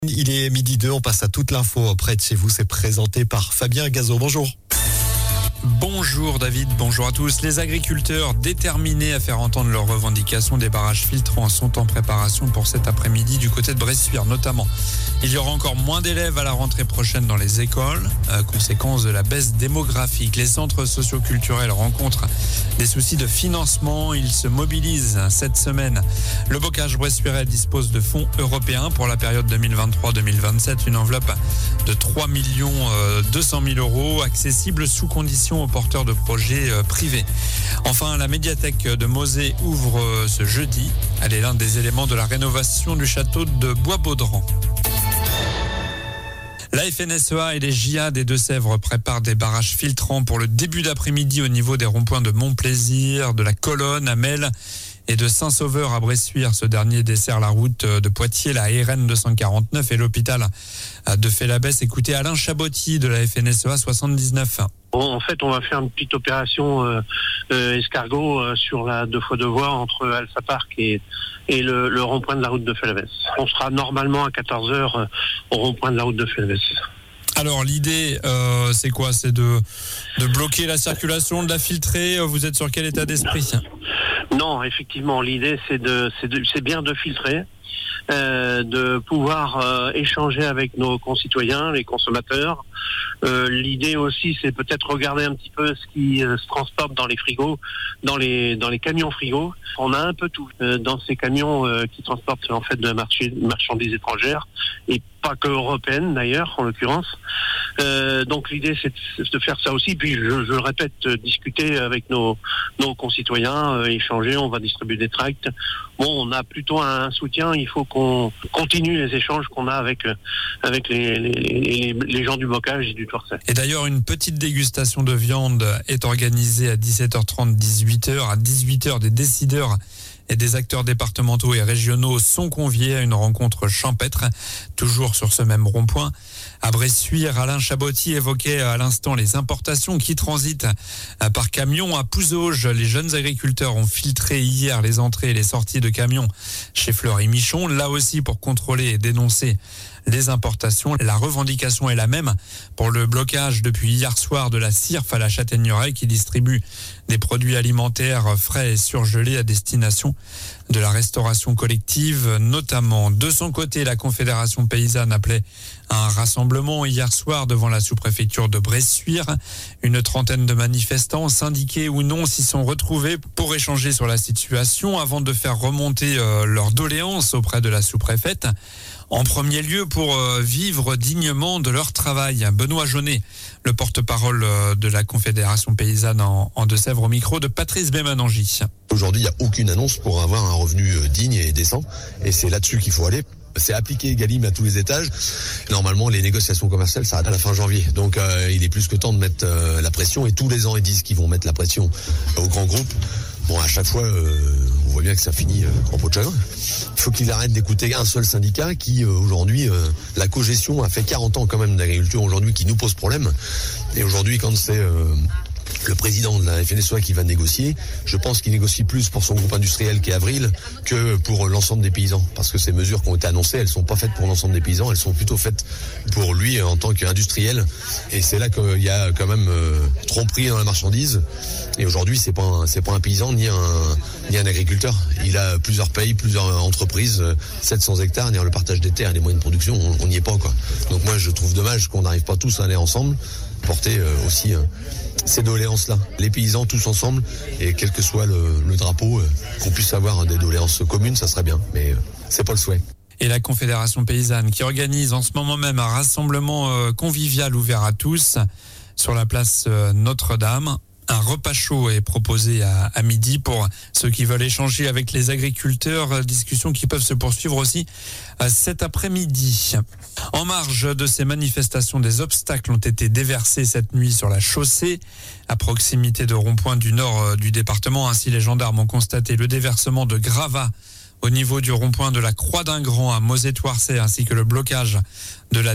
Il est 12h02, on passe à toute l'info près de chez vous. C'est présenté par Fabien Gazot. Bonjour. Bonjour David, bonjour à tous. Les agriculteurs déterminés à faire entendre leurs revendications des barrages filtrants sont en préparation pour cet après-midi du côté de Bressuire notamment. Il y aura encore moins d'élèves à la rentrée prochaine dans les écoles, conséquence de la baisse démographique. Les centres socioculturels rencontrent des soucis de financement. Ils se mobilisent cette semaine. Le bocage bressuirais dispose de fonds européens pour la période 2023-2027. Une enveloppe de 3 200 000 euros accessible sous condition aux porteurs de projets privés. Enfin, la médiathèque de Mosée ouvre ce jeudi. Elle est l'un des éléments de la rénovation du château de Bois-Baudran. La FNSEA et les JA des Deux-Sèvres préparent des barrages filtrants pour le début d'après-midi au niveau des ronds-points de Montplaisir, de la Colonne, à Melle et de Saint-Sauveur à Bressuire. Ce dernier dessert la route de Poitiers, la RN 249 et l'hôpital de Félabès. Écoutez Alain Chabotti de la FNSEA 79. En fait, on va faire une petite opération escargot sur la 2x2 voies entre Alpha Park et le rond-point de la route de Félabès. On sera normalement à 14h au rond-point de la route de Félabès. Alors l'idée, c'est quoi ? C'est de bloquer la circulation, de la filtrer. Vous êtes sur quel état d'esprit ? Non, effectivement, l'idée c'est bien de filtrer. De pouvoir échanger avec nos concitoyens, les consommateurs. L'idée aussi, c'est peut-être regarder un petit peu ce qui se transporte dans les frigos, dans les camions frigos. On a un peu tout dans ces camions qui transportent en fait de marchandises étrangères et pas que européennes d'ailleurs, en l'occurrence. Donc l'idée, c'est de faire ça aussi. Puis je le répète, discuter avec nos concitoyens, échanger. On va distribuer des tracts. Bon, on a plutôt un soutien. Il faut qu'on continue les échanges qu'on a avec les gens du bocage et du Torset. Et d'ailleurs, une petite dégustation de viande est organisée à 17h30, 18h. À 18h, des décideurs et des acteurs départementaux et régionaux sont conviés à une rencontre champêtre, toujours sur ce même rond-point. À Bressuire, Alain Chabotti évoquait à l'instant les importations qui transitent par camion. À Pouzauges, les jeunes agriculteurs ont filtré hier les entrées et les sorties de camions chez Fleury-Michon, là aussi pour contrôler et dénoncer les importations. La revendication est la même pour le blocage depuis hier soir de la CIRF à la Châtaigneraie qui distribue des produits alimentaires frais et surgelés à destination de la restauration collective notamment. De son côté, la Confédération paysanne appelait à un rassemblement hier soir devant la sous-préfecture de Bressuire. Une trentaine de manifestants, syndiqués ou non, s'y sont retrouvés pour échanger sur la situation avant de faire remonter leurs doléances auprès de la sous-préfète. En premier lieu, pour vivre dignement de leur travail. Benoît Jaunet, le porte-parole de la Confédération paysanne en Deux-Sèvres, au micro de Patrice Bémanangy. Aujourd'hui, il n'y a aucune annonce pour avoir un revenu digne et décent. Et c'est là-dessus qu'il faut aller. C'est appliquer Egalim à tous les étages. Normalement, les négociations commerciales s'arrêtent à la fin janvier. Donc, il est plus que temps de mettre la pression. Et tous les ans, ils disent qu'ils vont mettre la pression aux grands groupes. Bon, à chaque fois, on voit bien que ça finit en peau de chagrin. Il faut qu'ils arrêtent d'écouter un seul syndicat qui, aujourd'hui, la cogestion a fait 40 ans quand même d'agriculture aujourd'hui qui nous pose problème. Et aujourd'hui, quand c'est le président de la FNSEA qui va négocier, je pense qu'il négocie plus pour son groupe industriel qui est Avril que pour l'ensemble des paysans. Parce que ces mesures qui ont été annoncées, elles sont pas faites pour l'ensemble des paysans, elles sont plutôt faites pour lui en tant qu'industriel. Et c'est là qu'il y a quand même tromperie dans la marchandise. Et aujourd'hui, c'est pas un paysan ni un agriculteur. Il a plusieurs pays, plusieurs entreprises, 700 hectares, le partage des terres et les moyens de production, on n'y est pas, quoi. Donc moi, je trouve dommage qu'on n'arrive pas tous à aller ensemble, porter aussi ces doléances-là. Les paysans tous ensemble, et quel que soit le drapeau, qu'on puisse avoir des doléances communes, ça serait bien, mais c'est pas le souhait. Et la Confédération paysanne qui organise en ce moment même un rassemblement convivial ouvert à tous sur la place Notre-Dame. Un repas chaud est proposé à midi pour ceux qui veulent échanger avec les agriculteurs. Discussions qui peuvent se poursuivre aussi cet après-midi. En marge de ces manifestations, des obstacles ont été déversés cette nuit sur la chaussée à proximité de ronds-points du nord du département. Ainsi, les gendarmes ont constaté le déversement de gravats au niveau du rond-point de la Croix d'Ingran à Mozet-Touarçay, ainsi que le blocage de la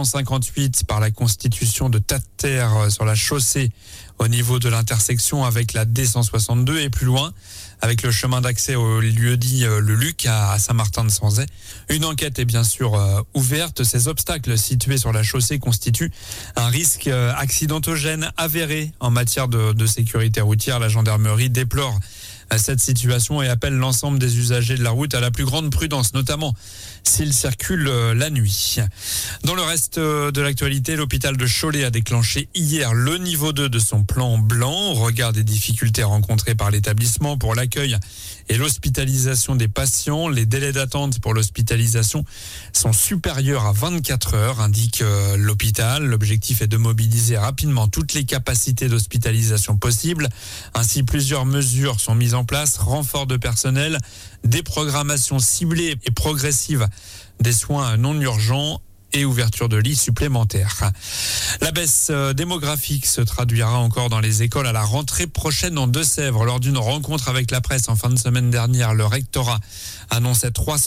D158 par la constitution de tas de terre sur la chaussée au niveau de l'intersection avec la D162 et plus loin avec le chemin d'accès au lieu-dit le Luc à Saint-Martin-de-Sanzay. Une enquête est bien sûr ouverte. Ces obstacles situés sur la chaussée constituent un risque accidentogène avéré en matière de sécurité routière. La gendarmerie déplore cette situation et appelle l'ensemble des usagers de la route à la plus grande prudence, notamment s'ils circulent la nuit. Dans le reste de l'actualité, l'hôpital de Cholet a déclenché hier le niveau 2 de son plan blanc au regard des difficultés rencontrées par l'établissement pour l'accueil et l'hospitalisation des patients. Les délais d'attente pour l'hospitalisation sont supérieurs à 24 heures, indique l'hôpital. L'objectif est de mobiliser rapidement toutes les capacités d'hospitalisation possibles. Ainsi, plusieurs mesures sont mises en place, renfort de personnel, déprogrammation ciblée et progressive des soins non urgents et ouverture de lits supplémentaires. La baisse démographique se traduira encore dans les écoles à la rentrée prochaine en Deux-Sèvres. Lors d'une rencontre avec la presse en fin de semaine dernière, le rectorat annonçait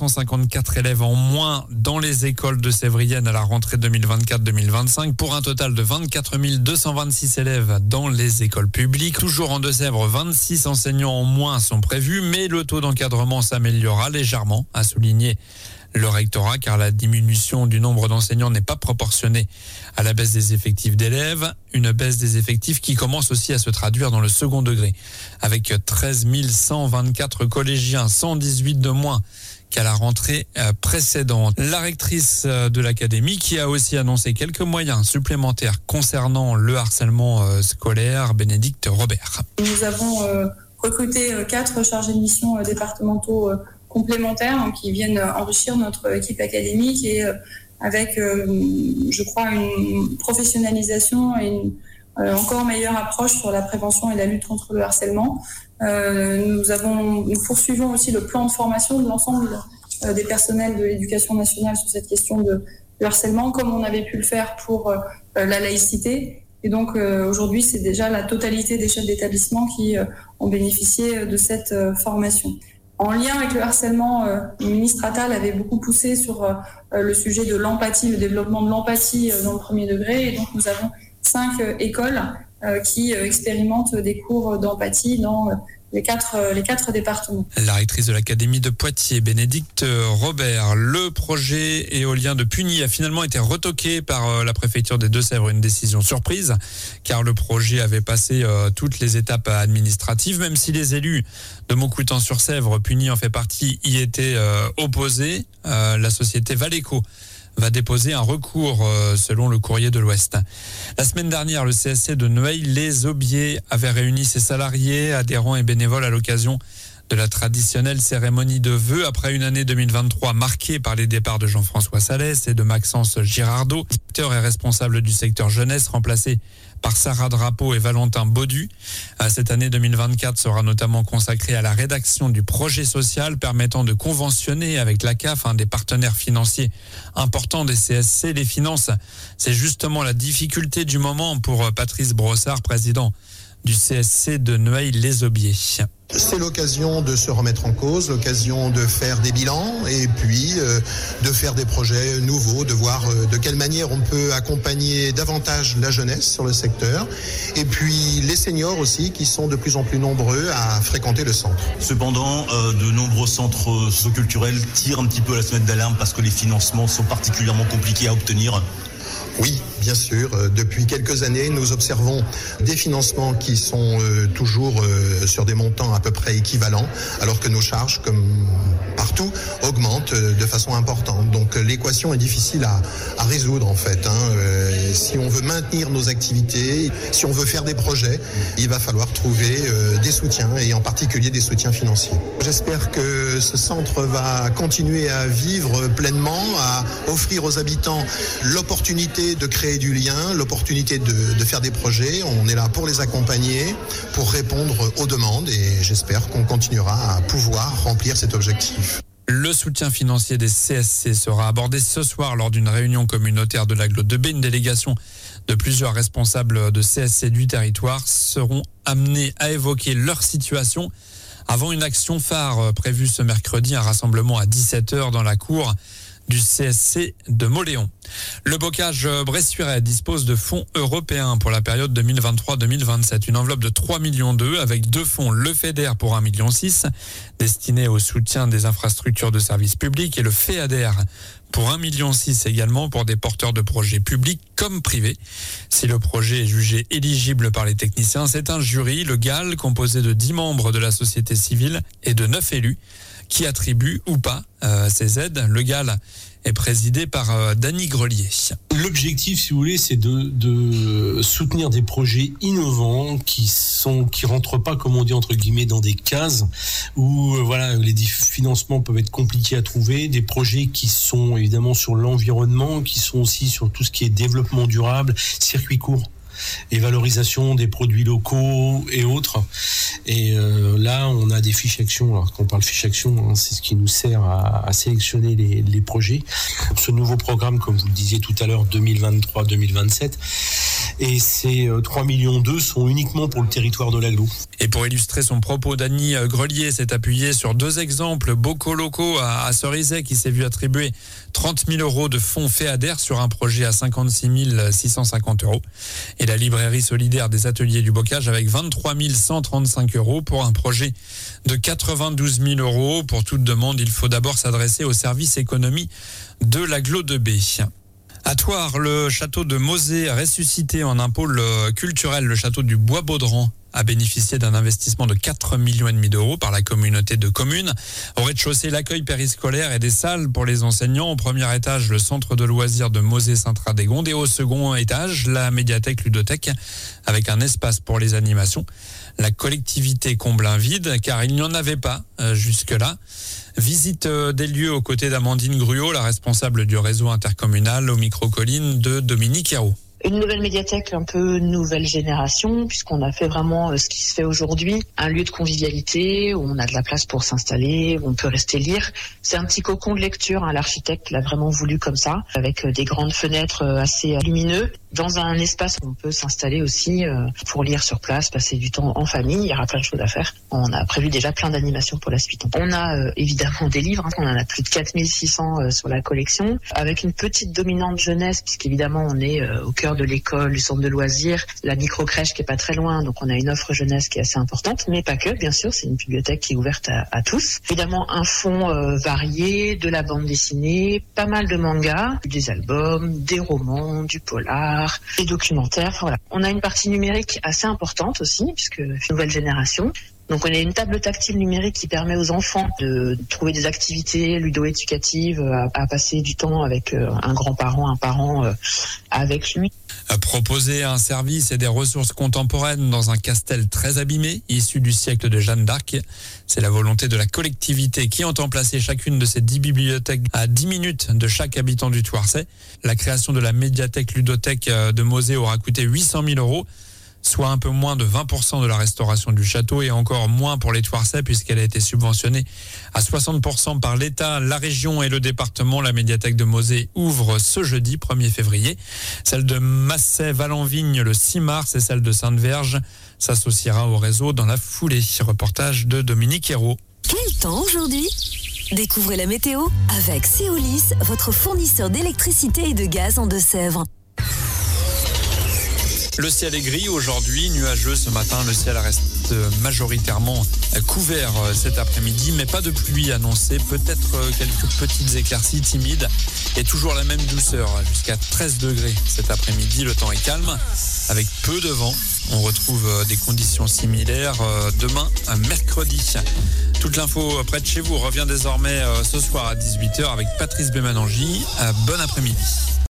354 élèves en moins dans les écoles de Sévrienne à la rentrée 2024-2025 pour un total de 24 226 élèves dans les écoles publiques. Toujours en Deux-Sèvres, 26 enseignants en moins sont prévus, mais le taux d'encadrement s'améliorera légèrement, a souligné le rectorat, car la diminution du nombre d'enseignants n'est pas proportionnée à la baisse des effectifs d'élèves. Une baisse des effectifs qui commence aussi à se traduire dans le second degré, avec 13 124 collégiens, 118 de moins qu'à la rentrée précédente. La rectrice de l'académie qui a aussi annoncé quelques moyens supplémentaires concernant le harcèlement scolaire, Bénédicte Robert. Nous avons recruté 4 chargés de mission départementaux complémentaires qui viennent enrichir notre équipe académique et avec, je crois, une professionnalisation et une encore meilleure approche sur la prévention et la lutte contre le harcèlement. Nous poursuivons aussi le plan de formation de l'ensemble des personnels de l'éducation nationale sur cette question de harcèlement, comme on avait pu le faire pour la laïcité. Et donc aujourd'hui, c'est déjà la totalité des chefs d'établissement qui ont bénéficié de cette formation. En lien avec le harcèlement, le ministre Attal avait beaucoup poussé sur le sujet de l'empathie, le développement de l'empathie dans le premier degré. Et donc nous avons 5 écoles qui expérimentent des cours d'empathie dans les quatre départements. La rectrice de l'académie de Poitiers, Bénédicte Robert. Le projet éolien de Puny a finalement été retoqué par la préfecture des Deux-Sèvres. Une décision surprise, car le projet avait passé toutes les étapes administratives, même si les élus de Montcoutan-sur-Sèvre, Puny en fait partie, y étaient opposés. La société Valeco va déposer un recours selon le Courrier de l'Ouest. La semaine dernière, le CSC de Noailles-les-Aubiers avait réuni ses salariés, adhérents et bénévoles à l'occasion de la traditionnelle cérémonie de vœux après une année 2023 marquée par les départs de Jean-François Salès et de Maxence Girardot, directeur et responsable du secteur jeunesse, remplacé par Sarah Drapeau et Valentin Baudu. Cette année 2024 sera notamment consacrée à la rédaction du projet social permettant de conventionner avec la CAF, un des partenaires financiers importants des CSC. Les finances, c'est justement la difficulté du moment pour Patrice Brossard, président du CSC de Noailles-les-Aubiers. C'est l'occasion de se remettre en cause, l'occasion de faire des bilans et puis de faire des projets nouveaux, de voir de quelle manière on peut accompagner davantage la jeunesse sur le secteur et puis les seniors aussi qui sont de plus en plus nombreux à fréquenter le centre. Cependant, de nombreux centres socioculturels tirent un petit peu la sonnette d'alarme parce que les financements sont particulièrement compliqués à obtenir. Oui, bien sûr. Depuis quelques années, nous observons des financements qui sont toujours sur des montants à peu près équivalents, alors que nos charges, comme partout, augmentent de façon importante. Donc l'équation est difficile à résoudre en fait. Si on veut maintenir nos activités, si on veut faire des projets, il va falloir trouver des soutiens et en particulier des soutiens financiers. J'espère que ce centre va continuer à vivre pleinement, à offrir aux habitants l'opportunité de créer du lien, l'opportunité de faire des projets. On est là pour les accompagner, pour répondre aux demandes et j'espère qu'on continuera à pouvoir remplir cet objectif. Le soutien financier des CSC sera abordé ce soir lors d'une réunion communautaire de l'Aglo 2B. Une délégation de plusieurs responsables de CSC du territoire seront amenés à évoquer leur situation Avant une action phare prévue ce mercredi, un rassemblement à 17h dans la cour du CSC de Mauléon. Le bocage bressuirais dispose de fonds européens pour la période 2023-2027. Une enveloppe de 3,2 millions avec 2 fonds, le FEDER pour 1,6 million, destiné au soutien des infrastructures de services publics, et le FEADER pour 1,6 million également pour des porteurs de projets publics comme privés. Si le projet est jugé éligible par les techniciens, c'est un jury, le GAL, composé de 10 membres de la société civile et de 9 élus, qui attribue ou pas ces aides. Le GAL est présidé par Dany Grelier. L'objectif, si vous voulez, c'est de soutenir des projets innovants qui rentrent pas, comme on dit entre guillemets, dans des cases où les financements peuvent être compliqués à trouver, des projets qui sont évidemment sur l'environnement, qui sont aussi sur tout ce qui est développement durable, circuit court et valorisation des produits locaux et autres. Et là, on a des fiches actions. Alors, quand on parle fiches actions, c'est ce qui nous sert à sélectionner les projets. Ce nouveau programme, comme vous le disiez tout à l'heure, 2023-2027, et ces 3,2 millions sont uniquement pour le territoire de l'Aglo. Et pour illustrer son propos, Dany Grelier s'est appuyé sur 2 exemples. Bocaux à Cerizay, qui s'est vu attribuer 30 000 euros de fonds FEADER sur un projet à 56 650 euros. Et la librairie solidaire des ateliers du bocage avec 23 135 euros pour un projet de 92 000 euros. Pour toute demande, il faut d'abord s'adresser au service économie de l'Aglo de B. À Thouars, le château de Mosée ressuscité en un pôle culturel, le château du Bois-Baudran, a bénéficié d'un investissement de 4,5 millions d'euros par la communauté de communes. Au rez-de-chaussée, l'accueil périscolaire et des salles pour les enseignants. Au premier étage, le centre de loisirs de Mosée-Sainte-Radegonde. Et au second étage, la médiathèque ludothèque avec un espace pour les animations. La collectivité comble un vide car il n'y en avait pas jusque-là. Visite des lieux aux côtés d'Amandine Gruot, la responsable du réseau intercommunal, au micro-collines de Dominique Hérault. Une nouvelle médiathèque un peu nouvelle génération, puisqu'on a fait vraiment ce qui se fait aujourd'hui, un lieu de convivialité où on a de la place pour s'installer, où on peut rester lire. C'est un petit cocon de lecture, l'architecte l'a vraiment voulu comme ça, avec des grandes fenêtres assez lumineuses, dans un espace où on peut s'installer aussi pour lire sur place, passer du temps en famille. Il y aura plein de choses à faire. On a prévu déjà plein d'animations pour la suite. On a évidemment des livres, on en a plus de 4600 sur la collection, avec une petite dominante jeunesse, puisqu'évidemment on est au cœur de l'école, du centre de loisirs, la micro-crèche qui est pas très loin, donc on a une offre jeunesse qui est assez importante, mais pas que, bien sûr, c'est une bibliothèque qui est ouverte à tous. Évidemment, un fond varié, de la bande dessinée, pas mal de mangas, des albums, des romans, du polar, des documentaires, voilà. On a une partie numérique assez importante aussi, puisque nouvelle génération. Donc on a une table tactile numérique qui permet aux enfants de trouver des activités ludo-éducatives, à passer du temps avec un grand-parent, un parent avec lui. Proposer un service et des ressources contemporaines dans un castel très abîmé, issu du siècle de Jeanne d'Arc. C'est la volonté de la collectivité qui entend placer chacune de ces 10 bibliothèques à 10 minutes de chaque habitant du Thouarçais. La création de la médiathèque ludothèque de Mosée aura coûté 800 000 euros. Soit un peu moins de 20% de la restauration du château et encore moins pour les Thouarçais puisqu'elle a été subventionnée à 60% par l'État, la région et le département. La médiathèque de Mosée ouvre ce jeudi 1er février. Celle de Massay-Valenvigne le 6 mars et celle de Sainte-Verge s'associera au réseau dans la foulée. Reportage de Dominique Hérault. Quel temps aujourd'hui ? Découvrez la météo avec Céolis, votre fournisseur d'électricité et de gaz en Deux-Sèvres. Le ciel est gris aujourd'hui, nuageux ce matin. Le ciel reste majoritairement couvert cet après-midi, mais pas de pluie annoncée. Peut-être quelques petites éclaircies timides et toujours la même douceur, jusqu'à 13 degrés cet après-midi. Le temps est calme, avec peu de vent. On retrouve des conditions similaires demain, mercredi. Toute l'info près de chez vous revient désormais ce soir à 18h avec Patrice Bémanangi. Bon après-midi.